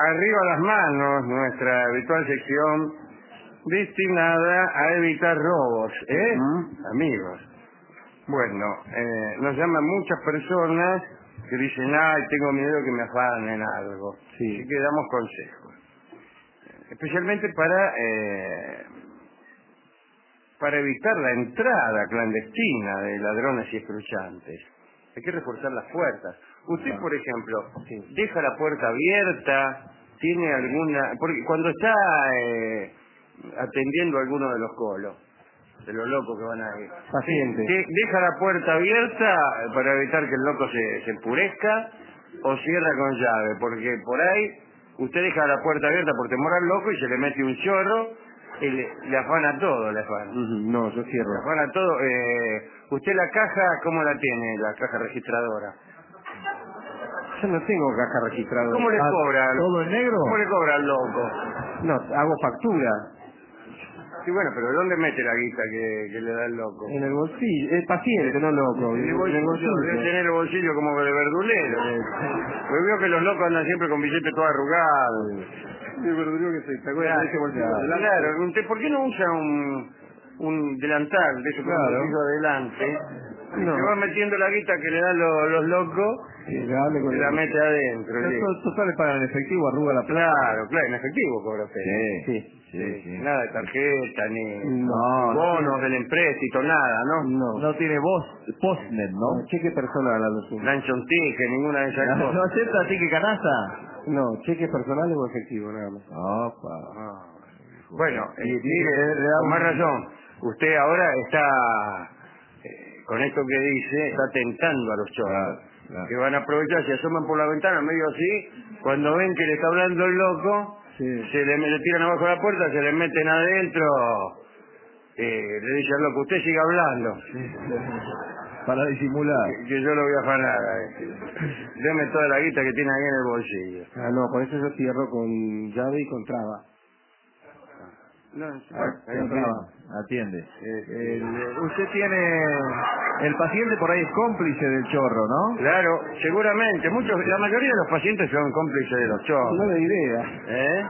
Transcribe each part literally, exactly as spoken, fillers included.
arriba las manos, nuestra habitual sección destinada a evitar robos, ¿eh? ¿Mm? Amigos. Bueno, eh, nos llaman muchas personas que dicen, ay, tengo miedo que me afanen algo. Sí. Así que damos consejos. Especialmente para eh, para evitar la entrada clandestina de ladrones y escruchantes. Hay que reforzar las puertas. Usted, Ah. por ejemplo, Sí. deja la puerta abierta, tiene alguna... Porque cuando está eh, atendiendo a alguno de los colos, de los locos que van a ir, Paciente. de- deja la puerta abierta para evitar que el loco se, se empurezca, o cierra con llave, porque por ahí usted deja la puerta abierta por temor al loco y se le mete un chorro y le, le afana todo, le afana. Ujú, no, yo Le cierro. afana todo. Eh, ¿Usted la caja cómo la tiene, la caja registradora? Yo no tengo caja registradora. ¿Cómo le Ah, cobra? al- ¿todo en negro? ¿Cómo le cobra al loco? No, hago factura. Sí, bueno, pero ¿dónde mete la guita que, que le da el loco? En el bolsillo. El paciente, no loco. En el En el bolsillo, bolsillo. debe tener el bolsillo como de verdulero. Eh, Pues veo que los locos andan siempre con billetes todo arrugados. De verdulero que soy. ¿Te acuerdas de ese bolsillo Claro, delante? claro. ¿Usted por qué no usa un, un delantal de esos con un Claro. bolsillo adelante? Y No. se va metiendo la guita que le dan los, los locos Sí, dale con y la el- mete adentro. Pero listo. to- total le pagan en efectivo, arruga la plata. Claro, claro, en efectivo cobra usted. Sí, sí, sí, sí. Nada de tarjeta, ni No, ni bonos del empréstito, nada, ¿no? No. No tiene voz, postnet, No, ¿no? cheque personal a lo sumo. Lanchon ticket, ninguna de esas ¿No cosas. acepta así que canasta? No, cheque personal o efectivo, nada más. Opa. Ah. Bueno, Y- eh, y- mire, le- le da con más un- razón, usted ahora está, eh, con esto que dice, está tentando a los chorros, Claro, claro. que van a aprovechar, se asoman por la ventana, medio así, cuando ven que le está hablando el loco, Sí. se le, le tiran abajo la puerta, se le meten adentro, eh, le dicen al loco, usted sigue hablando, Para disimular. que, que yo lo voy a afanar, eh. Deme toda la guita que tiene ahí en el bolsillo. Ah, no, por eso yo cierro con llave y con traba. No, Ah, bueno, ahí con está. traba. Atiende. Este, El- usted tiene... El paciente por ahí es cómplice del chorro, ¿no? Claro, seguramente. Muchos, la mayoría de los pacientes son cómplices de los No chorros. de idea. ¿Eh?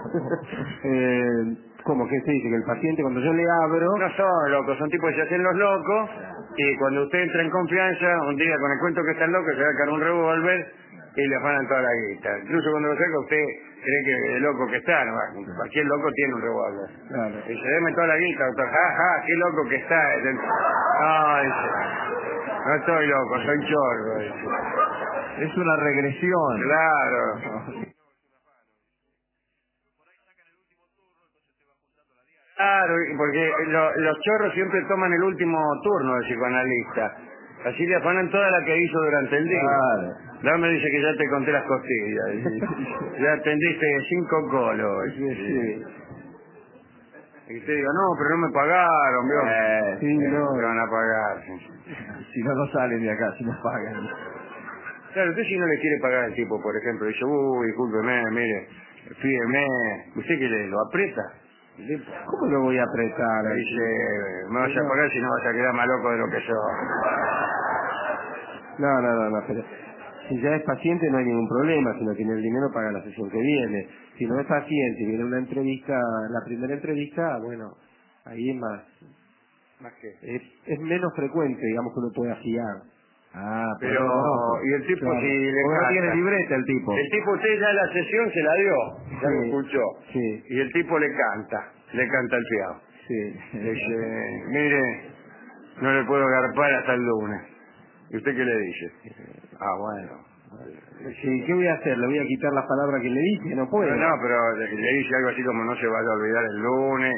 eh, ¿Cómo que se dice? Que el paciente cuando yo le abro... No son locos, son tipos que se hacen los locos y cuando usted entra en confianza, un día con el cuento que están locos, se sacan un revólver y le afanan toda la guita. Incluso cuando lo saca usted cree que es loco que está, ¿no? Cualquier loco tiene un revólver. Claro. Y se deme toda la guita, doctor. Ja, ja, qué loco que está. No, dice, no estoy loco, soy chorro. Dice. Es una regresión. Claro. Claro, y porque lo- los chorros siempre toman el último turno del psicoanalista. Así le afanan toda la que hizo durante el día. Claro. Luego me dice que ya te conté las costillas. y ya atendiste cinco colos. Sí, sí. Y usted diga, no, pero no me pagaron, ¿vio? Eh, Sí, no. Me van a pagar. sí. Si no, no salen de acá, si no pagan. Claro, usted si no le quiere pagar al tipo, por ejemplo, dice, uy, discúlpeme, mire, fíjeme, ¿usted qué le lo aprieta? El tipo ¿Cómo lo voy a apretar? le dice, me vas a pagar si no vas a quedar más loco de lo que sos. No, no, no, no, pero si ya es paciente no hay ningún problema, si no tiene el dinero paga la sesión que viene. Si no es paciente y viene una entrevista, la primera entrevista, bueno, ahí es más, Más que. es, es menos frecuente, digamos, que uno pueda fiar. Ah, Pero, pero no conozco. y el tipo Claro. si le Porque no canta. tiene libreta el tipo. El tipo usted ya la sesión se la dio, ya lo Sí, escuchó. sí. Y el tipo le canta, le canta el fiado. Sí. Le dice, mire, no le puedo garpar hasta el lunes. ¿Y usted qué le dice? Ah, bueno. Sí, ¿qué voy a hacer? ¿Le voy a quitar las palabras que le dije? No puedo. No, no, pero le, le dice algo así como no se vaya a olvidar el lunes.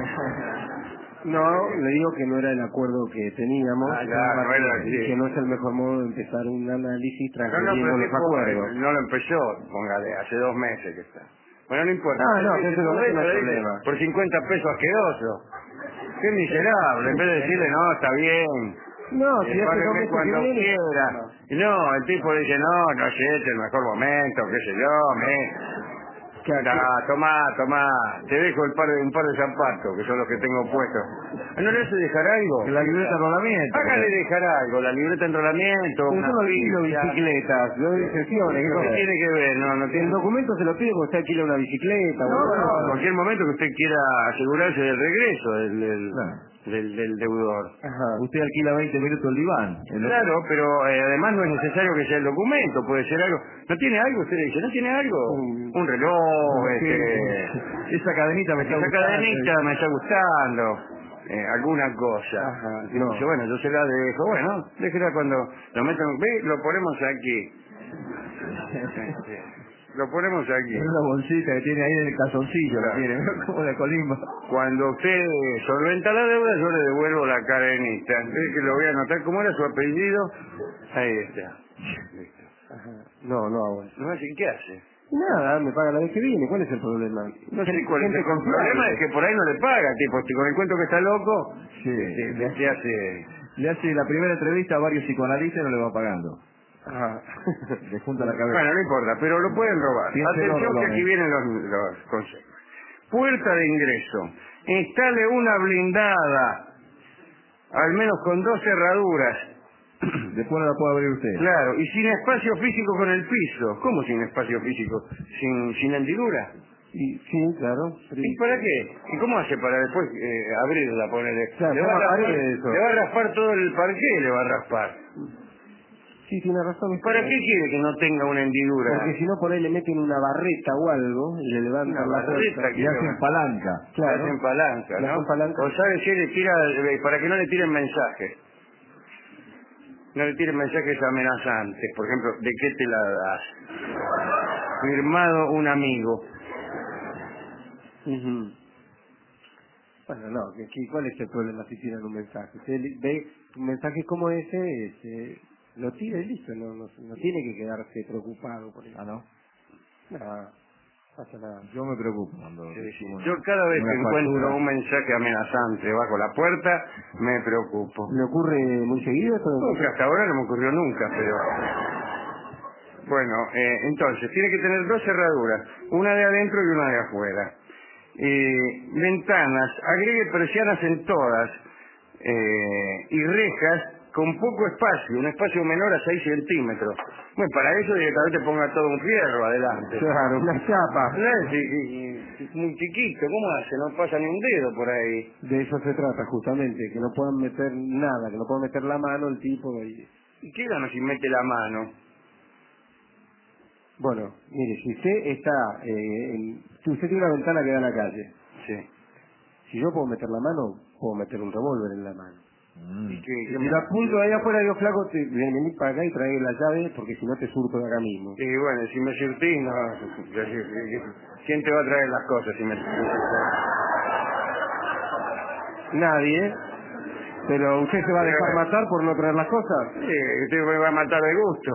No, le digo que no era el acuerdo que teníamos, Ah, claro, no era y así. que no es el mejor modo de empezar un análisis No, no, transgrediendo pero el los tipo acuerdos. no lo empezó, póngale, hace dos meses que está. Bueno, no importa. Ah, no, que Dice, eso no- por eso no hay eso dice, problema. por cincuenta pesos asqueroso. Qué miserable, en vez de decirle, no, está bien. No, Eh, si hace dos págueme meses que cuando viene... quiera. Y no, el tipo dice, no, no sé, este es el mejor momento, qué sé yo, me... Ah, tomá, tomá, te dejo el par de, un par de zapatos, que son los que tengo puestos. ¿No le hace dejar algo? La libreta de enrolamiento. Hágale dejar algo, la libreta de enrolamiento, Pero una yo no alquilo ficha. bicicletas, yo doy sesiones. ¿qué ¿Qué cosa? tiene que ver? No, no El tiene... documento se lo pide cuando usted alquila una bicicleta. No, o no, en cualquier momento que usted quiera asegurarse del regreso del, del, Claro. del, del deudor. Ajá. Usted alquila veinte minutos el diván. El otro- Claro, pero eh, además no es necesario que sea el documento, puede ser algo. ¿No tiene algo? Usted le dice, ¿no tiene algo? Un- Un reloj, Sí. este... Esa cadenita me está Esa gustando. cadenita me está gustando. Eh, alguna cosa. Ajá, Y no. dice, bueno, yo se la dejo. Bueno, déjela cuando lo metan. Ve, lo ponemos aquí. Este, lo ponemos aquí. Es una bolsita que tiene ahí en el calzoncillo, Claro. la tiene, ¿no? Como la colimba. Cuando usted solventa la deuda, yo le devuelvo la cadenita. Es que lo voy a anotar. ¿Cómo era su apellido? Ahí está. Listo. Ajá. No, no hago eso. ¿No hace qué hace? Nada, me paga la vez que viene. ¿Cuál es el problema? No sé Gente- cuál es el gente confiable. problema, es que por ahí no le paga, tipo, si con el cuento que está loco, Sí. le, le- le hace... Le hace la primera entrevista a varios psicoanalistas y no le va pagando. Ajá. Le junta la cabeza. Bueno, no importa, pero lo pueden robar. Piénselo, Atención que Rolón, aquí eh. vienen los, los consejos. Puerta de ingreso. Instale una blindada, al menos con dos cerraduras. Después no la puede abrir usted. Claro, y sin espacio físico con el piso. ¿Cómo sin espacio físico? ¿Sin, sin hendidura? Y, sí, claro. ¿Y para qué? ¿Y cómo hace para después eh, abrirla, ponerle? Claro, le, va a ¿cómo raspar, abre eso? le va a raspar todo el parqué, le va a raspar. Sí, tiene razón. ¿Para qué quiere que no tenga una hendidura? Porque si no, por ahí le meten una barreta o algo y le levantan Una la barreta puerta. que Y hacen palanca. Le Claro. hacen palanca, Le ¿no? hacen palanca. O sabe si le tira, eh, para que no le tiren mensajes. No le tiren mensajes amenazantes. Por ejemplo, ¿de qué te la das? Firmado un amigo. Ujú. Bueno, no, que- que- ¿cuál es el problema si tiran un mensaje? Usted li- ve un mensaje como ese, este, lo tira y listo, no, no, no tiene que quedarse preocupado por eso. Ah, ¿no? Nada, pasa nada. Yo me preocupo cuando Sí, recibo una- Yo cada vez una que encuentro factura. un mensaje amenazante bajo la puerta, me preocupo. ¿Le ocurre muy seguido esto? Nunca, hasta ahora no me ocurrió nunca, pero... Bueno, eh, entonces, tiene que tener dos cerraduras, una de adentro y una de afuera. Eh, ventanas, agregue persianas en todas, eh, y rejas con poco espacio, un espacio menor a seis centímetros. Bueno, para eso directamente ponga todo un fierro adelante. Claro, una chapa. No, es, y- y- y muy chiquito, ¿cómo hace? No pasa ni un dedo por ahí. De eso se trata justamente, que no puedan meter nada, que no puedan meter la mano el tipo y... ¿Y qué gana si mete la mano? Bueno, mire, si usted está, eh, en- si usted tiene una ventana que da a la calle, Sí. si yo puedo meter la mano, puedo meter un revólver en la mano. Mm. ¿Y qué- Si qué- la apunto ahí afuera, digo, flaco, te, ven, vení para acá y trae la llave, porque si no te surto de acá mismo. Y bueno, si me surtís, no... ¿Quién te va a traer las cosas si me surtís? Nadie, pero usted se va a dejar Pero- matar por no traer las cosas. Sí, usted me va a matar de gusto.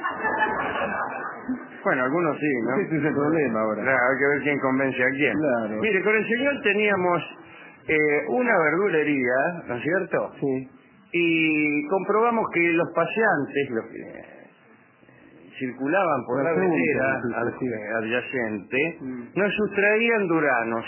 Bueno, algunos sí, ¿no? Ese es el problema ahora. Claro, hay que ver quién convence a quién. Claro. Mire, con el señor teníamos eh, una verdulería, ¿no es cierto? Sí. Y comprobamos que los paseantes, los que eh, circulaban por la Transeúntes, vereda sí, ad- sí. eh, adyacente, Mm. nos sustraían duranos.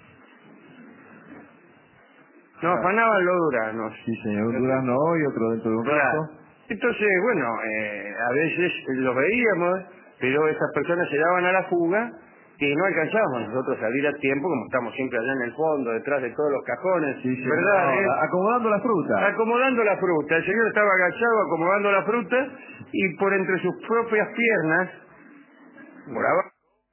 Nos afanaban los duranos. Sí, señor. Un durazno hoy, otro dentro de un Claro. rato. Entonces, bueno, eh, a veces los veíamos, pero esas personas se daban a la fuga y no alcanzábamos nosotros a salir a tiempo, como estamos siempre allá en el fondo, detrás de todos los cajones, Sí, sí. ¿verdad? No, eh? acomodando la fruta. Acomodando la fruta. El señor estaba agachado acomodando la fruta y por entre sus propias piernas, por abajo,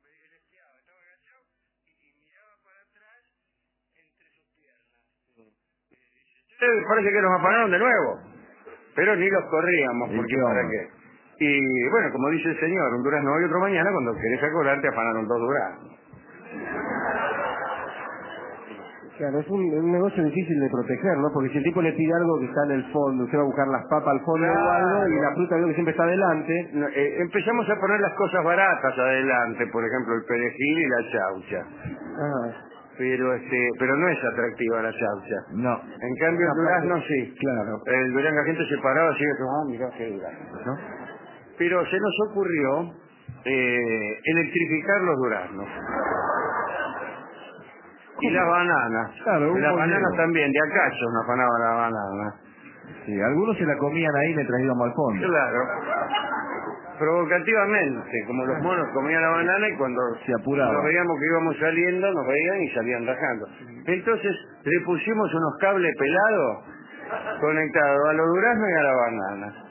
eh, parece que nos afanaron de nuevo. Pero ni los corríamos, ¿Y porque qué para onda? qué. Y bueno, como dice el señor, un durazno hoy, otro mañana, cuando querés acordarte afanaron dos duraznos. Claro, es un, es un negocio difícil de proteger, ¿no? Porque si el tipo le pide algo que está en el fondo, usted va a buscar las papas al fondo Claro. o algo, y la fruta veo que siempre está adelante. No, eh, empezamos a poner las cosas baratas adelante, por ejemplo, el perejil y la chaucha. Ah, Pero este, pero no es atractiva la chaucha. No. En cambio el durazno sí. claro. El durazno, la gente se paraba así, ah, mirá qué durazno. ¿No? Pero se nos ocurrió eh, electrificar los duraznos. Y las bananas. Claro, y las un bananas bolero. también, de acaso nos afanaban las bananas. Sí, algunos se la comían ahí mientras íbamos al fondo. Claro. Provocativamente, como los monos comían la banana y cuando Se apuraba. nos veíamos que íbamos saliendo, nos veían y salían rajando. Entonces le pusimos unos cables pelados conectados a los duraznos y a la banana.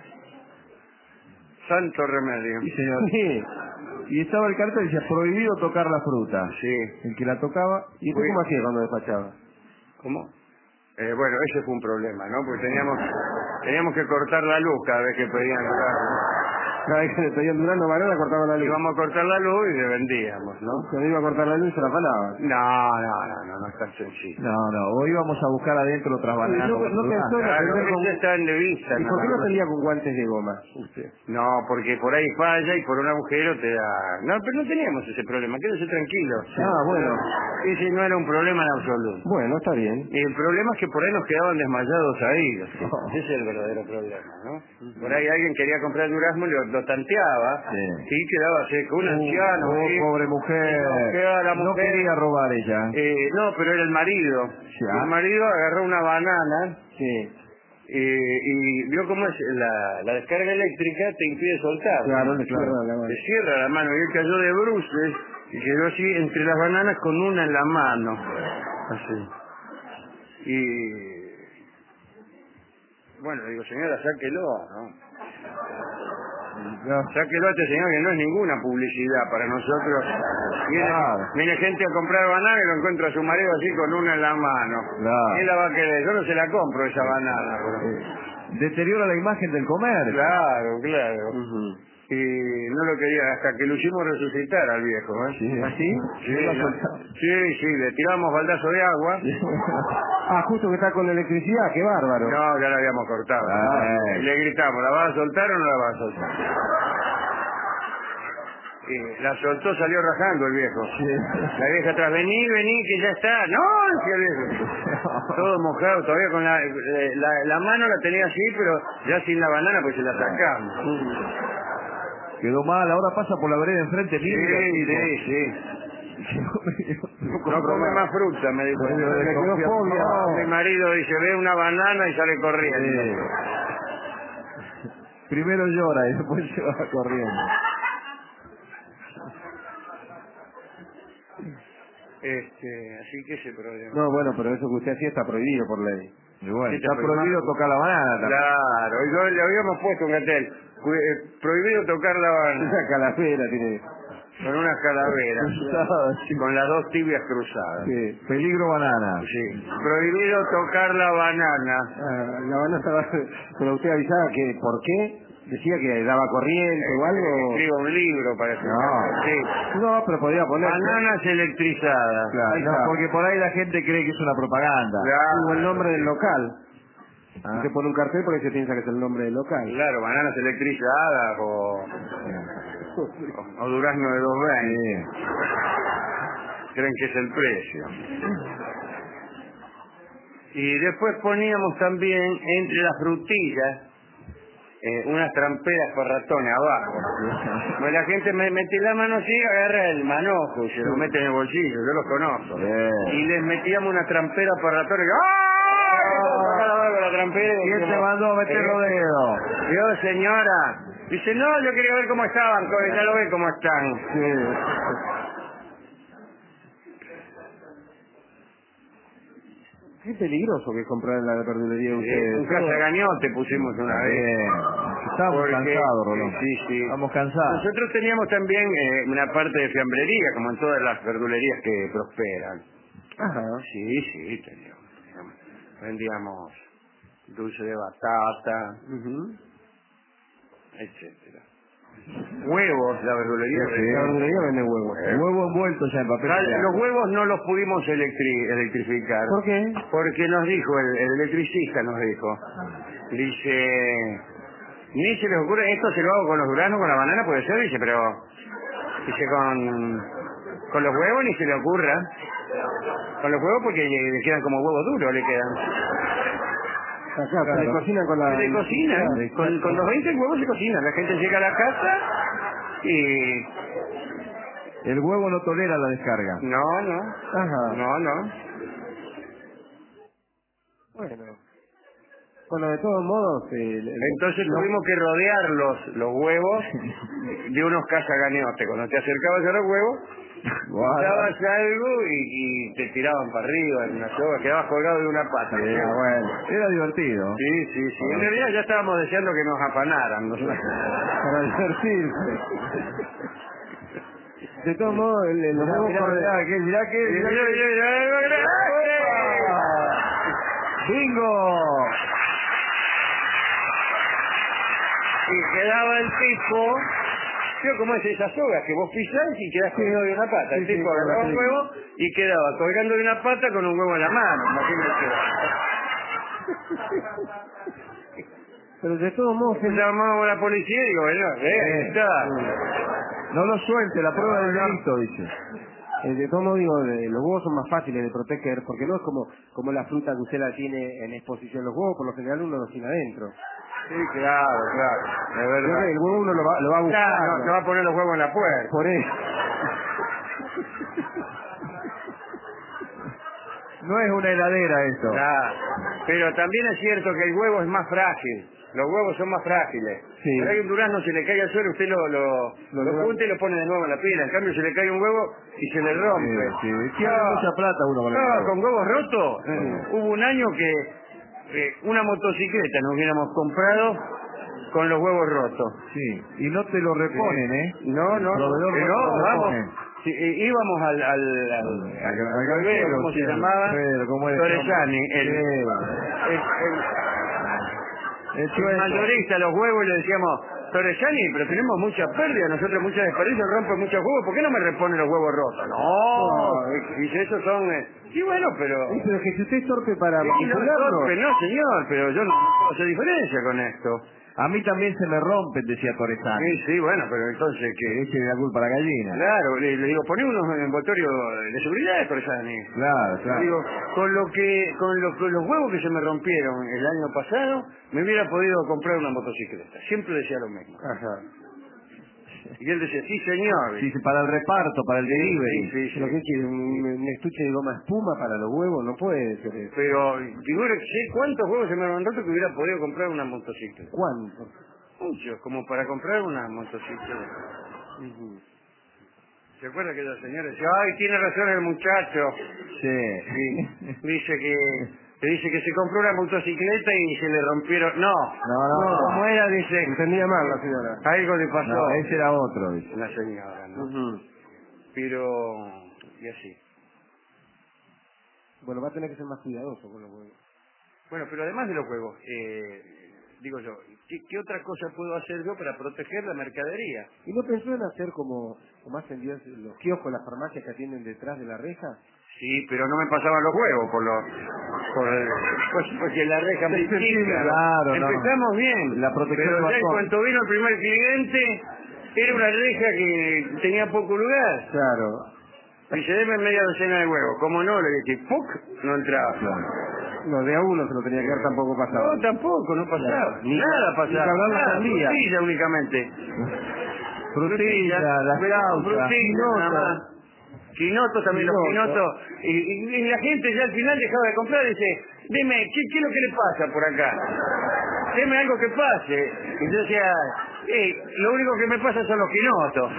Santo remedio. Sí, señor. Sí. Y estaba el cartel, decía, prohibido tocar la fruta. Sí. El que la tocaba... ¿Y usted Uy. cómo hacía cuando despachaba? ¿Cómo? Eh, bueno, ese fue un problema, ¿no? Porque teníamos teníamos que cortar la luz cada vez que pedían durazno. Cada vez que le pedían durazno banana, cortaba la luz. Íbamos a cortar la luz y le vendíamos, ¿no? Cuando iba a cortar la luz se la afanaba. No, no, no, no, no es tan sencillo. No, no, o íbamos a buscar adentro otras bananas. no- no pensó en Claro, aprender con- eso está en de vista. ¿Y por qué no más. salía con guantes de goma usted? No, porque por ahí falla y por un agujero te da... No, pero no teníamos ese problema, quédese tranquilo. Ah, bueno. Ese no era un problema en absoluto. Bueno, está bien. Y el problema es que por ahí nos quedaban desmayados ahí. Ese es el verdadero problema, ¿no? Por ahí alguien quería comprar durazno y lo, lo tanteaba Sí. y quedaba seco. Un Uh, anciano. oh, ahí. pobre mujer. No, quedaba la No mujer. quería robar ella. Eh, no, pero era el marido. Ya. El marido agarró una banana Sí. eh, y vio cómo es la, la descarga eléctrica te impide soltar. Claro, le Claro. cierra la mano. Te cierra la mano y él cayó de bruces y quedó así entre las bananas con una en la mano. Así. Y... Bueno, digo, señora, sáquelo, ¿no? No. Sáquelo a este señor que no es ninguna publicidad para nosotros. Viene, Claro. viene gente a comprar banana y lo encuentra a su marido así con una en la mano. Claro. ¿Quién la va a querer? Yo no se la compro esa banana. Pero... Eh, Deteriora la imagen del comercio. Claro, claro. Ujú. Y no lo quería, hasta que lo hicimos resucitar al viejo, ¿eh? Sí. ¿Ah, sí? Sí, ¿No lo no. soltaba? sí, sí, le tiramos baldazo de agua. Ah, justo que está con electricidad, qué bárbaro. No, ya la habíamos cortado. Ay. Y le gritamos, ¿la vas a soltar o no la vas a soltar? Y la soltó, salió rajando el viejo. La vieja atrás, vení, vení, que ya está. No, decía el viejo. Todo mojado, todavía con la, eh, la, la mano la tenía así, pero ya sin la banana, pues se la sacamos. Quedó mal, ahora pasa por la vereda enfrente. Sí, mire, sí, sí. No No come más fruta, me dijo. Bueno, Le quedó desconfía- fobia. no. Mi marido dice, ve una banana y sale corriendo. Sí. Primero llora y después se va corriendo. Este, así que ese problema. No, bueno, pero eso que usted hacía está prohibido por ley. Y bueno, Sí, está pero prohibido más- tocar la banana también. Claro, y yo le habíamos puesto un cartel, cu- eh, prohibido tocar la banana, Una calavera tiene. con unas calaveras, Sí. con las dos tibias cruzadas. Sí. Peligro banana. Sí. Prohibido tocar la banana. Ah, la banana estaba. Pero usted avisaba que, ¿por qué? Decía que daba corriente o algo. Escriba un libro para que... No. Sí. No, pero podía poner. Bananas electrizadas. Claro, Ahí no, está. porque por ahí la gente cree que es una propaganda. Claro. O el nombre del local. Ah. Usted pone un cartel porque se piensa que es el nombre del local. Claro, bananas electrizadas o, o, o durazno de dos veinte. Sí. Creen que es el precio. Y después poníamos también entre las frutillas eh, unas tramperas por ratones abajo. Pues la gente me mete la mano así, agarra el manojo y se lo mete en el bolsillo, yo los conozco. Bien. Y les metíamos una trampera por ratones y ¡ah! Con la trampera y ¿Quién te decíamos, mandó a meter los eh, dedos? Yo, señora. Dice, no, yo quería ver cómo estaban, joven, ya lo ven cómo están. Qué peligroso que es comprar en la verdulería de Eh, ustedes. un cazagañote pusimos una vez. Bien. Estamos Porque- cansados, Rolón. Sí, sí. Estamos cansados. Nosotros teníamos también eh, una parte de fiambrería, como en todas las verdulerías que prosperan. Ajá. Sí, sí, teníamos. teníamos. Vendíamos dulce de batata, Ujú. etcétera. Huevos, la verdulería. Sí, vendía. La verdulería vende huevos. Eh. Huevo envuelto ya en papel. Cal- higiénico. Los huevos no los pudimos electri- electrificar. ¿Por qué? Porque nos dijo, el, el electricista nos dijo, dice, ni se les ocurre, esto se lo hago con los duraznos, con la banana, puede ser, dice, pero, dice, con, con los huevos ni se le ocurra. Con los huevos porque le, le quedan como huevos duros, le quedan. Acá, Claro. se le cocina con la... Se le cocinan, Sí, con, con los veinte huevos se cocinan. La gente llega a la casa Y... El huevo no tolera la descarga. No, no. Ajá. No, no. Bueno. Bueno, de todos modos... Eh, el- Entonces no- tuvimos que rodear los, los huevos de unos cazaganeotes. Cuando te acercabas a los huevos, dabas algo y, y te tiraban para arriba en una soga, quedabas colgado de una pata. Sí, bueno, era divertido. Sí, sí, sí. En realidad ya estábamos deseando que nos apanaran. nosotros. Para divertirse. De todos modos, el, el, los Mirá, huevos mirá, corren- mirá, que, mirá que... Mirá, mirá que- mirá, mirá, mirá. ¡Bingo! Y quedaba el tipo, ¿vio cómo es esa soga? Que vos pisás y quedás colgado de una pata. El Sí, sí, tipo claro, agarraba un sí. huevo y quedaba colgando de una pata con un huevo en la mano. Imagínate. Pero de todos modos... el- Llamamos a la policía y digo, bueno, eh, ahí está. No lo suelte, la prueba del delito, dice. Eh, de todos modos, digo, de- los huevos son más fáciles de proteger, porque no es como como la fruta que usted la tiene en exposición. Los huevos, por lo general, uno los tiene adentro. Sí, claro, claro. De Yo creo verdad. que el huevo uno lo va, lo va a buscar. Claro, no, te va a poner los huevos en la puerta. Por eso. No es una heladera esto. Claro. Pero también es cierto que el huevo es más frágil. Los huevos son más frágiles. Sí. Pero hay un durazno, se le cae al suelo, usted lo, lo, Lo lo levanta. junta y lo pone de nuevo en la pila. En cambio, se le cae un huevo y se le rompe. Sí, sí. Pierde mucha plata uno con el No, huevo. con huevos rotos. Sí. Hubo un año que eh, una motocicleta nos hubiéramos comprado con los huevos rotos. Sí, y no te lo reponen, ¿eh? No, no, El proveedor que no no, te lo vamos. repone. Sí, eh, íbamos al, al, al, Al- al, al al granjero, ¿cómo se sí, llamaba? Alfredo, ¿cómo era? Torresani, el, Sí. el, el, El el chueco. mayorista, los huevos, y le decíamos, Torresani, pero tenemos mucha pérdida, nosotros muchas desperdicios, rompen muchos huevos, ¿por qué no me repone los huevos rotos? No, dice, esos son... eh, sí, bueno, pero... Sí, pero que si usted es torpe para Sí, no, manipularlo... torpe, no, señor, pero yo no puedo hacer diferencia con esto. A mí también se me rompen, decía Torresani. Sí, sí, bueno, pero entonces, Que ¿qué? eche la culpa a la gallina. Claro, le, le digo, poné unos envoltorios de seguridad, Torresani. Claro, claro. Digo, con lo que, con, lo- con los huevos que se me rompieron el año pasado, me hubiera podido comprar una motocicleta. Siempre decía lo mismo. Ajá. Y él decía, sí señor. Sí, sí, para el reparto, para el Sí, delivery. sí, sí, sí. ¿Lo que quiere? ¿Un, un estuche de goma espuma para los huevos? No puede ser eso. Pero, figúrese cuántos huevos se me han roto que hubiera podido comprar una motocicleta. ¿Cuánto? Muchos, como para comprar una motocicleta. Ujú. ¿Se acuerda que la señora decía, ay, tiene razón el muchacho? Sí. Sí, dice que, que dice que se compró una motocicleta y se le rompieron. No, No, no, no. ¿cómo era? Dice, Entendía mal la señora. algo le pasó. No, ese era otro, dice. La señora, ¿no? Ujú. Pero, y así. Bueno, va a tener que ser más cuidadoso con los huevos. Bueno, pero además de los huevos, eh, digo yo, ¿qué, ¿qué otra cosa puedo hacer yo para proteger la mercadería? ¿Y no pensó en hacer como, como hacen Dios, los kioscos, las farmacias que atienden detrás de la reja? Sí, pero no me pasaban los huevos por los... Por el, pues, porque la reja me chica. Claro, no. Empezamos bien. La protección pero del ya en balcón. cuanto vino el primer cliente, era una reja que tenía poco lugar. Claro. Dice, deme media docena de huevos. Como no, le dije, ¡puc! No entraba. No, de a uno se lo tenía que dar, tampoco pasaba. No, tampoco, no pasaba. Ni- Nada pasaba. ni que hablar la Nada, sandía. frutilla únicamente. Frutilla, las Frutilla, flautas. nada más. Quinotos también, los Quinoto. quinotos. Y, y- y la gente ya al final dejaba de comprar y dice, dime, ¿qué, ¿qué es lo que le pasa por acá? Deme algo que pase. Y yo decía, eh, lo único que me pasa son los quinotos.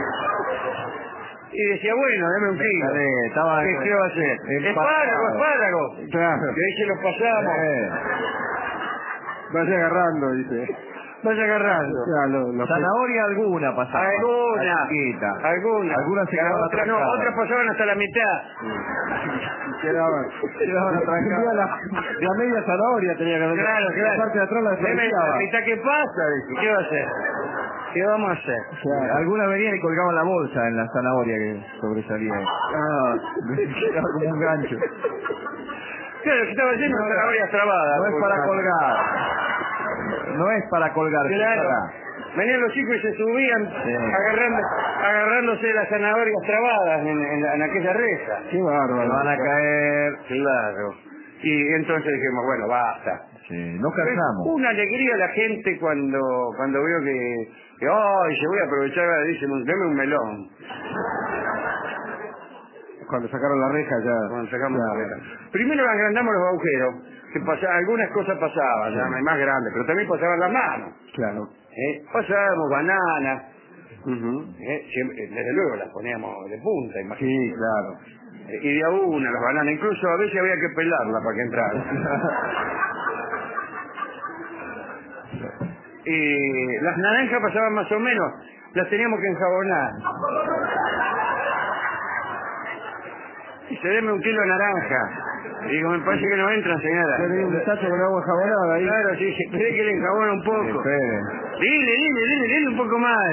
Y decía, bueno, deme un kilo. Dale, estaba- ¿Qué, ¿Qué va a hacer? empatado. Espárrago, espárrago. Claro. Y ahí se los pasamos. Eh, Vaya agarrando, dice. Vaya agarrando. Ya, lo, lo Zanahoria alguna pasaba. Alguna, La chiquita. alguna. Algunas se Las quedaban otras no, atrancadas. otras pasaban hasta la mitad. quedaban. Quedaban atrancadas. Tenía la, de a media zanahoria tenía que haber. Claro, La claro. parte de atrás la Deme la desperdiciaba. mitad que pasa, dice. ¿Qué va a hacer? ¿Qué vamos a hacer? Claro. Algunas venían y colgaban la bolsa en la zanahoria que sobresalía. Ah. Quedaba como un gancho. Claro, que estaba lleno de zanahorias trabadas. No es para colgar. No es para colgar. es Claro. para- Venían los chicos y se subían Sí. agarrando, agarrándose de las zanahorias trabadas en, en, la- en aquella reja. Qué Se bárbaro. van a caer. Claro. Y entonces dijimos, bueno, basta. Sí, no casamos. Una alegría la gente cuando cuando veo que, que ay, yo voy a aprovechar, dicen, deme un melón. Cuando sacaron la reja ya... Cuando sacamos ya, la reja. Primero agrandamos los agujeros, que pasa, algunas cosas pasaban, ya más grandes, pero también pasaban las manos. Claro. ¿Eh? Pasábamos bananas, Uh-huh. ¿eh? Siempre, desde luego las poníamos de punta, imagínate. Sí, claro. Eh, Y de a una las bananas, incluso a veces había que pelarla para que entrara. Y las naranjas pasaban más o menos, las teníamos que enjabonar. Y se deme un kilo de naranja. Digo, me parece que no entra, señora. Pero un muchacho con agua jabonada ahí. Claro, sí, espere que le enjabona un poco. Espere. Dile, dile, dile, dile un poco más.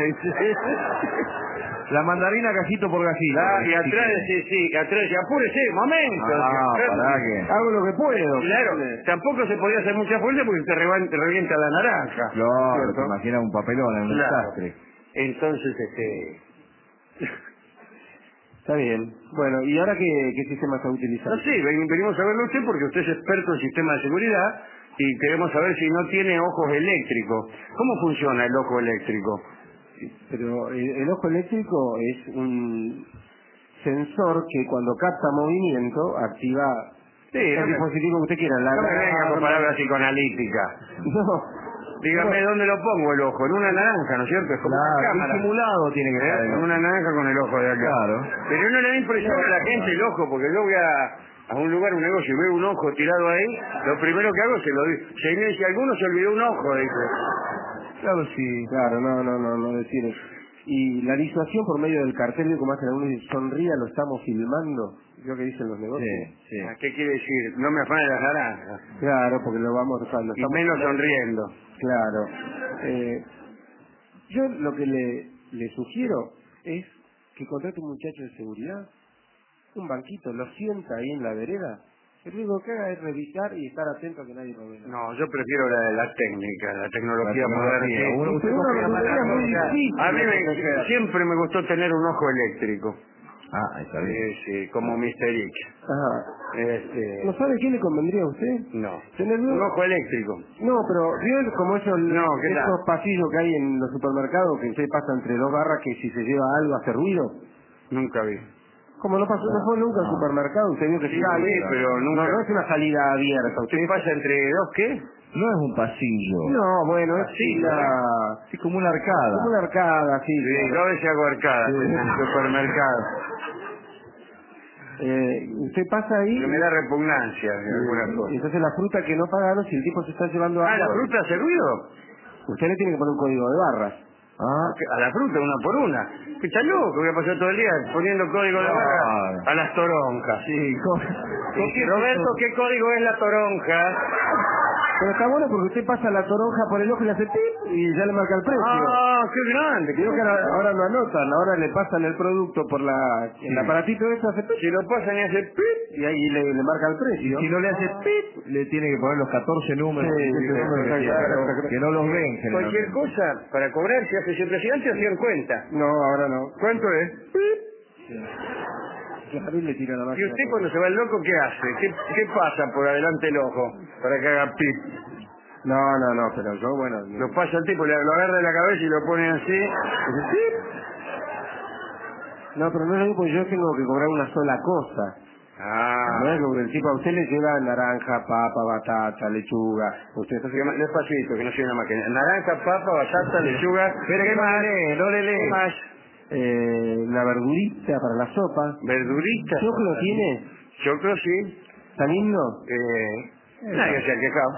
La mandarina gajito por gajito. Ah, y atrás, sí, sí, atrás, y apúrese, momento. Ah, Claro, pará que... Hago lo que puedo. Claro, tampoco se podía hacer mucha fuerza porque te revan- te revienta la naranja. Claro, ¿cierto? te imaginas un papelón, un Claro. desastre. Entonces, este... Está bien. Bueno, ¿y ahora qué, qué sistema está utilizando? No sé, ven- venimos a verlo usted porque usted es experto en sistema de seguridad y queremos saber si no tiene ojos eléctricos. ¿Cómo funciona el ojo eléctrico? Pero el, el ojo eléctrico es un sensor que cuando capta movimiento activa Sí, el no me, dispositivo que usted quiera. La, no me venga con la- palabras psicoanalíticas. No. Dígame No. dónde lo pongo el ojo, en una naranja, ¿no es cierto? Es como una Claro, cámara. disimulado tiene que estar ¿Eh? el En ojo. una naranja con el ojo de acá. Claro. Pero no le da impresión a la gente el ojo, porque yo voy a, a un lugar, un negocio, y veo un ojo tirado ahí, lo primero que hago es se lo digo. Señor, si alguno se olvidó un ojo, dice. Claro, sí. Claro, no, no, no, no decir eso. Y la disuasión por medio del cartel, ¿vio cómo hacen algunos y sonría, lo estamos filmando? ¿Yo que dicen los negocios? Sí, sí. Ah, ¿qué quiere decir? No me afane las naranjas. Claro, porque lo vamos usando. Y menos sonriendo. Claro. Eh, yo lo que le, le sugiero es que contrate un muchacho de seguridad, un banquito, lo sienta ahí en la vereda. El único que haga es revisar y estar atento a que nadie lo vea. No, yo prefiero la, la técnica, la tecnología La moderna. tecnología. Sí. Uno- usted Pero confía una más en la velocidad muy tecnología. difícil. A mí me, siempre me gustó tener un ojo eléctrico. Ah, está bien. Sí, sí, como mister X. Ajá. Este, ¿No sabe qué le convendría a usted? no. Tener Un ojo eléctrico. No, pero ¿vio como esos, No, ¿qué tal? esos pasillos que hay en los supermercados que usted pasa entre dos barras que si se lleva algo hace ruido? Nunca vi. Como no pasó, no fue nunca al No. supermercado, usted vio que Sí, sale, sí, pero nunca- No, no es una salida abierta, usted ¿Usted pasa entre dos qué? No es un pasillo. No, bueno, es Sí, una... Es como una arcada. como una arcada, sí. Sí, yo a veces hago arcadas Sí. en el supermercado. Eh, usted pasa ahí Pero me da repugnancia de y, algunas y cosas. entonces la fruta que no pagaron, si el tipo se está llevando Ah, algo, ¿la fruta hace ruido? usted le tiene que poner un código de barras. Ah, A la fruta, una por una. ¿Qué está loco? Voy a pasar todo el día poniendo código de No. barra a las toronjas. sí. ¿cómo- Y, Roberto, ¿qué código es la toronja? Pero está bueno porque usted pasa la toronja por el ojo y le hace pip y ya le marca el precio. Ah, qué grande. Creo que ahora, ahora lo anotan, ahora le pasan el producto por la, el aparatito ese, hace pip Si lo pasan y hace pip. y ahí le, le marca el Y precio. si no le hace pip, le tiene que poner los catorce números, Sí, quince sí, números que, sí, tiene, claro. que no los ven Cualquier generalmente. cosa para cobrar se hace siempre así. Antes hacían cuenta. No, ahora no. ¿Cuánto es? Pip. Claro, y le tira la ¿Y máquina. usted cuando se va el loco qué hace? ¿Qué, qué pasa por adelante el ojo para que haga pip? No, no, no, pero yo, bueno... Lo pasa el tipo, le lo agarra de la cabeza y lo pone así. y dice, pip. No, pero no es lo mismo porque yo tengo que cobrar una sola cosa. Ah. No es lo que el tipo a usted le lleva naranja, papa, batata, lechuga. Usted está ¿Qué más? Despacito, que no soy una máquina. Naranja, papa, batata, lechuga. Pero ¿Qué que no más? le lee, no le lee. ¿Qué más? eh, la verdurita para la sopa. Verdurita. ¿Choclo tiene? Choclo sí. ¿Está lindo? Eh, nadie se ha quejado.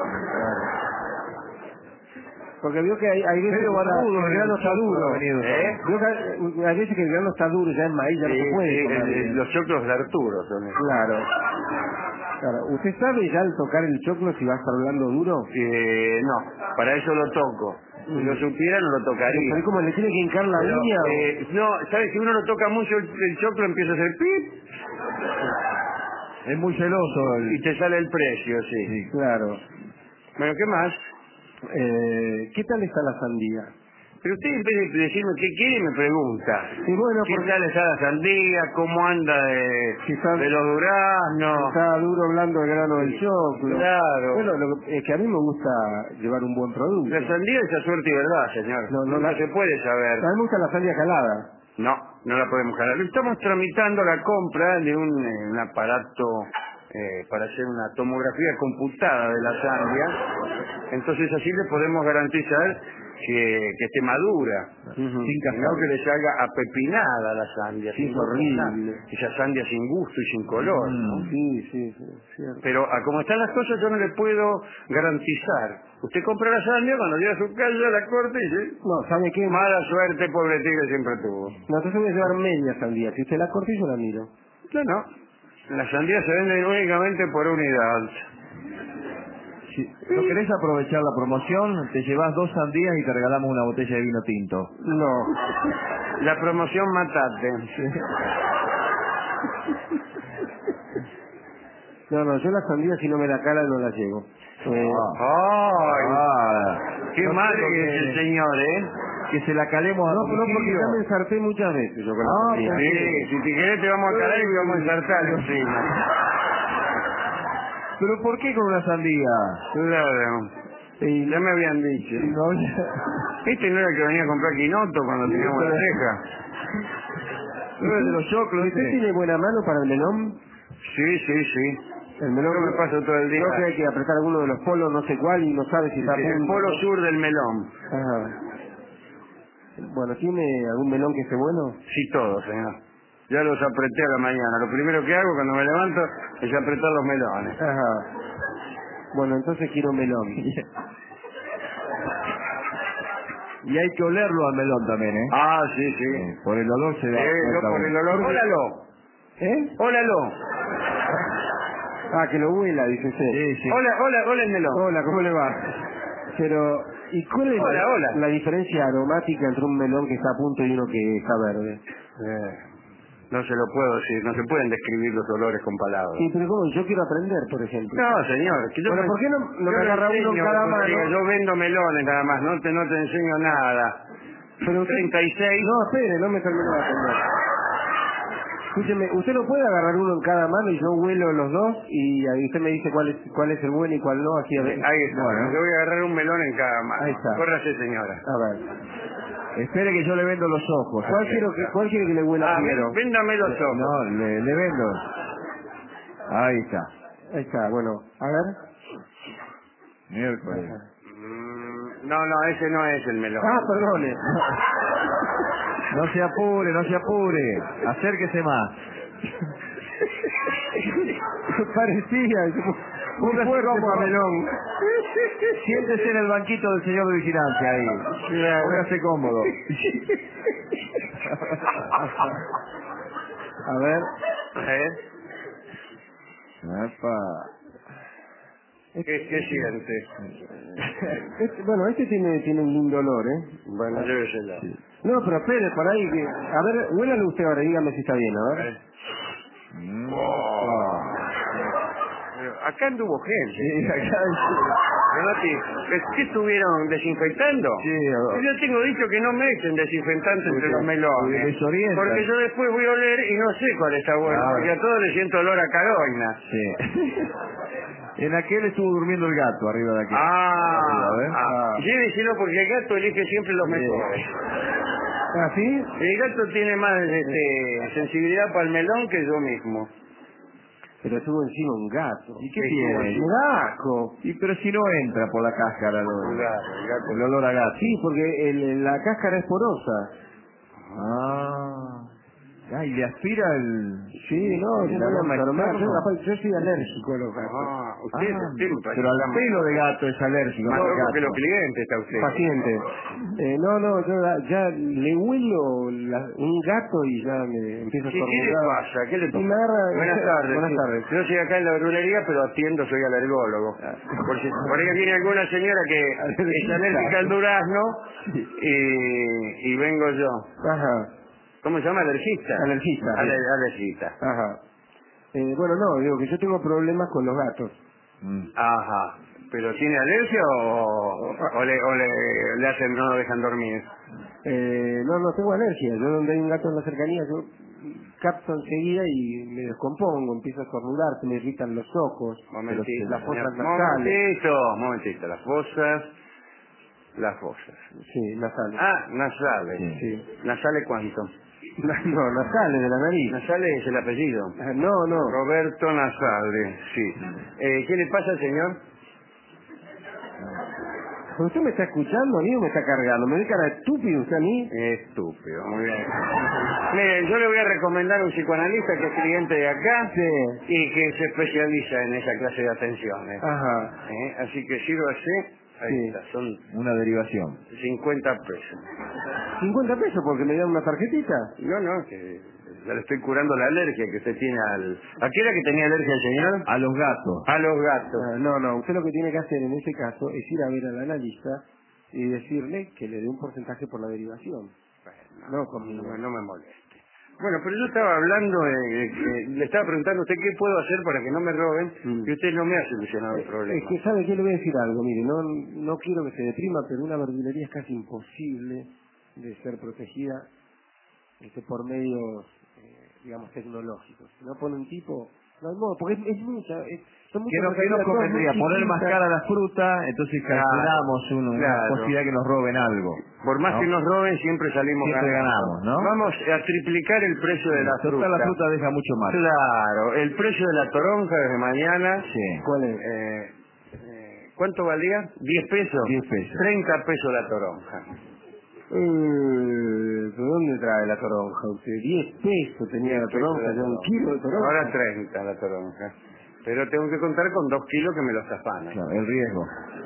Porque veo que hay, hay veces Medio que está- barbudo, el grano está duro. ha venido. ¿Eh? Veo que hay, hay veces que el grano está duro, ya es maíz, ya no Sí, se puede sí, comer el- el- bien. los choclos de Arturo son esos. Claro. Claro. ¿Usted sabe ya al tocar el choclo si va a estar hablando duro? Eh, no, para eso lo toco. Si lo supiera no lo tocaría. ¿Sabe cómo le tiene que hincar la Pero, uña? eh, no, ¿sabes? Si uno lo toca mucho el, el choclo empieza a hacer pip Es muy celoso. El... y te sale el precio, sí. Sí. Claro. Bueno, ¿qué más? Eh, ¿Qué tal está la sandía? Pero usted en vez de decirme qué quiere, me pregunta. Y bueno, ¿Qué porque tal está la sandía? ¿Cómo anda de, Quizás- de los duraznos? está duro, blando el grano del choclo. Claro. Bueno, lo que, es que a mí me gusta llevar un buen producto. La sandía es a suerte y verdad, señor. No, No, no la- se puede saber. A mí me gusta la sandía calada. No, no la podemos jalar. Estamos tramitando la compra de un, eh, un aparato eh, para hacer una tomografía computada de la sandia. Entonces así le podemos garantizar que, que esté madura. Ujú. Y no que le salga apepinada la sandia. Sí, sin es horrible. gusto. Esa sandia sin gusto y sin color, ¿no? Sí, sí, sí, cierto. Pero a como están las cosas yo no le puedo garantizar. Usted compra la sandia, cuando llega a su casa la corta y dice, No, ¿sabe qué? mala suerte, pobre tigre siempre tuvo. No, entonces voy a llevar media sandía. Si usted la corta, yo la miro. No, no. Las sandías se venden únicamente por unidad. Si no querés aprovechar la promoción, te llevas dos sandías y te regalamos una botella de vino tinto. No. La promoción matate. No, no, yo la sandía si no me la cala no la llevo. Eh, ¡Ay! Ah, ¡Qué no malo quiere que es el señor, eh! que se la calemos a no, no, porque domicilio. ya me ensarté muchas veces yo con la Ah, sandía. pues Sí, si te querés te vamos a calar y te vamos a ensartar encima. ¿Pero por qué con una sandía? Claro. Y- Ya me habían dicho. No, ya- Este no era el que venía a comprar quinoto cuando teníamos la ceja. no es de los choclos, ¿Usted ¿viste? tiene buena mano para el melón? Sí, sí, sí. El melón Yo me paso todo el día. Creo que hay que apretar alguno de los polos, no sé cuál, y no sabe si está a El punto. polo sur del melón. Ajá. Bueno, ¿tiene algún melón que esté bueno? Sí, todo, señor. Ya los apreté a la mañana. Lo primero que hago cuando me levanto es apretar los melones. Ajá. Bueno, entonces quiero melón. Y hay que olerlo al melón también, ¿eh? Ah, sí, sí. Eh, Por el olor se da. Eh, yo cuenta por el uno. olor. ¡Ólalo! ¿Eh? ¡Ólalo! Ah, que lo huela, dice usted. Sí, sí. Hola, hola, hola el melón. Hola, ¿cómo le va? Pero, ¿y cuál es Hola, la, hola. la diferencia aromática entre un melón que está a punto y uno que está verde? Eh, no se lo puedo decir, no se pueden describir los olores con palabras. Sí, pero ¿cómo? Yo quiero aprender, por ejemplo. No, señor. Que yo Bueno, me- ¿por qué no, no yo me le agarra uno en enseño, cada Rodrigo, mano? Yo vendo melones nada más, no te, no te enseño nada. Pero usted... treinta y seis. No, espere, no me termino de aprender. Escúcheme, ¿usted no puede agarrar uno en cada mano y yo huelo los dos y ahí usted me dice cuál es cuál es el bueno y cuál no? Aquí a ver. Ahí está. Bueno, Yo voy a agarrar un melón en cada mano. Ahí está. Córrase, señora. a ver. Espere que yo le vendo los ojos. ¿Cuál, quiero que, ¿Cuál quiere que le huela Ah, primero? ven- véndame los ojos. No, le, le vendo. Ahí está. Ahí está, bueno, a ver. Miércoles. Mm, no, no, ese no es el melón. Ah, perdone. No se apure, no se apure. Acérquese más. Parecía. Muy Póngase fuerte cómodo. para melón. Siéntese en el banquito del señor de vigilancia ahí. Póngase cómodo. A ver. ¿Eh? Epa. ¿Qué, qué siente? Este- bueno, este tiene, tiene un lindo olor, ¿eh? Bueno, llévesela. No, pero espere, por ahí que... A ver, huélalo usted ahora, dígame si está bien, a ver. ¿Eh? Mm. Oh. Pero acá anduvo gente. Sí, acá Renati, ¿qué estuvieron desinfectando? Sí, Yo tengo dicho que no me echen desinfectante entre Porque- los melones. porque desorientan. Porque yo después voy a oler y no sé cuál está bueno. Claro. Porque a todos les siento olor a caroina. Sí. En aquel estuvo durmiendo el gato arriba de aquí. Ah, A ver. ah. Ah. Lléveselo porque el gato elige siempre los Sí. mejores. ¿Ah, sí? El gato tiene más este, sensibilidad para el melón que yo mismo. Pero tuvo encima un gato. ¿Y qué Sí, tiene? sí. ¡Gato! Y pero si no entra por la cáscara el olor. Claro, el gato. El olor a gato. Sí, porque el- la cáscara es porosa. Ah. Ah, y le aspira el... Sí, no, yo el no aroma voy a enfermar. Yo, externo. aparte, yo soy alérgico a los gatos. Ah, usted, Ah, usted pero al pelo de gato es alérgico. más no al loco gato. que los clientes está usted. Paciente. Eh, no, no, yo ya, ya le huelo la- un gato y ya me empiezo a ¿Qué, ¿Qué le estornudar. pasa? ¿Qué le Y pasa? me agarra- Buenas tardes. Buenas sí. tardes. Yo soy acá en la verdulería, pero atiendo, soy alergólogo. Por si por ahí viene alguna señora que es alérgica al durazno y, y vengo yo. Ajá, ¿Cómo se llama? ¿Alergista? alergista. Ale- alergista. Ajá. Eh, bueno, no, digo que yo tengo problemas con los gatos. Mm. Ajá. ¿Pero tiene alergia o, o, le, o le, le hacen no lo dejan dormir? Eh, no, no tengo alergia. Yo donde hay un gato en la cercanía, yo capto enseguida y me descompongo, empiezo a estornudar, se me irritan los ojos, Momentito, las fosas señor. nasales. Momentito, momentito. Las fosas, las fosas. Sí, nasales. Ah, nasales. Sí. sí. ¿Nasales cuánto? No, nasales de la nariz. Nasales es el apellido. Ah, no, no. Roberto Nasales, sí. Eh, ¿Qué le pasa, señor? ¿Usted me está escuchando a mí o me está cargando? ¿Me ve cara de estúpido usted a mí? Estúpido, muy bien. Mire, yo le voy a recomendar un psicoanalista que es cliente de acá Sí. y que se especializa en esa clase de atenciones. Ajá. ¿Eh? Así que sírvase, ahí Sí. está, son Una derivación. cincuenta pesos. cincuenta pesos porque me dan una tarjetita. No, no, que ya le estoy curando la alergia que usted tiene al... ¿A qué era que tenía alergia el señor? A los gatos. A los gatos. Ah, No, no, usted lo que tiene que hacer en ese caso es ir a ver al analista y decirle que le dé un porcentaje por la derivación. Bueno, No conmigo. no, no me moleste. Bueno, pero yo estaba hablando, de, de que le estaba preguntando a usted qué puedo hacer para que no me roben Mm. y usted no me ha solucionado el Eh, problema. Es que sabe que le voy a decir algo, mire, no, no quiero que se deprima, pero una verdulería es casi imposible de ser protegida este, por medios, eh, digamos, tecnológicos. Si no pone un tipo, no hay modo, porque es, es mucha, es, son ¿Qué muchas nos, qué nos mercaderías, todas convendría? muy Poner más chiquitas. cara a la fruta, entonces calculamos una, una claro. posibilidad que nos roben algo. Por más ¿no? que nos roben, siempre salimos Siempre ganando. ganamos, ¿no? Vamos a triplicar el precio de la Total, fruta. la fruta deja mucho más. Claro, el precio de la toronja desde mañana. Sí. ¿Cuál es? Eh, eh, ¿Cuánto valía? ¿diez pesos? diez pesos. treinta pesos la toronja. Eh, ¿De dónde trae la toronja usted? diez pesos tenía la toronja, ya un kilo de toronja. Ahora treinta la toronja. Pero tengo que contar con dos kilos que me los afanan. Claro, el riesgo.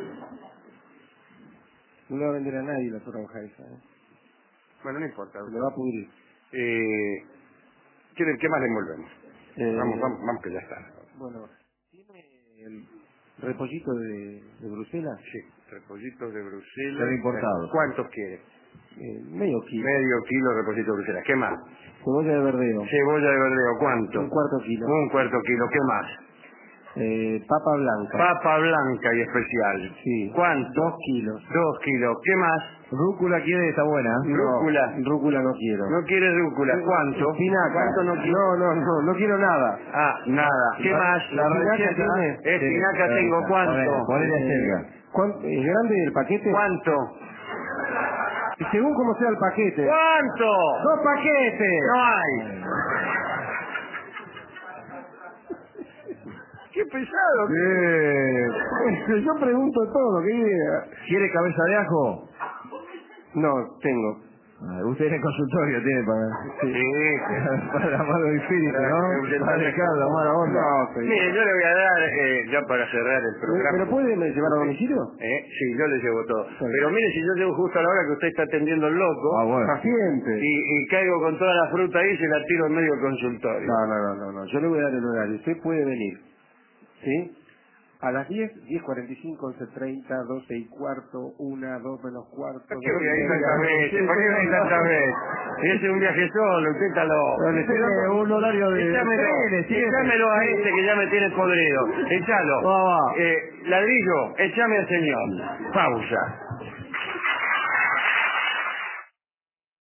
No le va a vender a nadie la toronja esa, ¿eh? Bueno, no importa. Se le va a pudrir. Eh, ¿qué, ¿Qué más le envolvemos? Eh, Vamos, vamos, vamos que ya está. Bueno, ¿tiene el repollito de, de Bruselas? Sí, repollitos de Bruselas. Pero importados. ¿Cuántos quiere? Eh, medio kilo. Medio kilo de repollitos de Bruselas. ¿Qué más? Cebolla de verdeo. Cebolla de verdeo, ¿cuánto? Un cuarto kilo. Un cuarto kilo. ¿Qué más? Eh, papa blanca. Papa blanca y especial. Sí. ¿Cuánto? Dos kilos. Dos kilos. ¿Qué más? Rúcula quiere, está buena. Rúcula. No, rúcula no quiero. No quiere rúcula. ¿Cuánto? Espinaca. ¿Cuánto no quiere? No, no, no, no quiero nada. Ah, nada. ¿Qué La- más? La ¿Espinaca receta tiene? Espinaca Sí, tengo. ponele, ¿Cuánto? ponele acelga. ¿Cuánto- ¿Es grande el paquete? ¿Cuánto? Según como sea el paquete. ¿Cuánto? ¡Dos paquetes! No hay. ¡Qué pesado! Eh, yo pregunto todo, ¿qué idea? ¿Quiere cabeza de ajo? No, tengo. Ah, usted en el consultorio tiene para... Sí, sí. para la mano espíritu, ¿no? Para dejar la mala onda. No, sí. Mire, yo le voy a dar, eh, ya para cerrar el programa. ¿Pero puede llevar a domicilio? ¿Eh? Sí, yo le llevo todo. Pero mire, si yo llego justo a la hora que usted está atendiendo el loco, Ah, bueno. Paciente. y, y caigo con toda la fruta ahí y se la tiro en medio del consultorio. No, no, no, no, no. Yo le voy a dar el horario. Usted puede venir. ¿Sí? A las diez, diez cuarenta y cinco, once treinta, doce y cuarto, una, dos menos cuarto. ¿Por qué voy a ir tantas veces? ¿Por qué voy a ir tantas veces? Si ese es un viaje solo, usted está loco. Pero le tiene un horario de... Échamelo, Espere, sigue. échamelo a este que ya me tiene podrido. Échalo. Va, va. Eh, ladrillo, échame al señor. Pausa.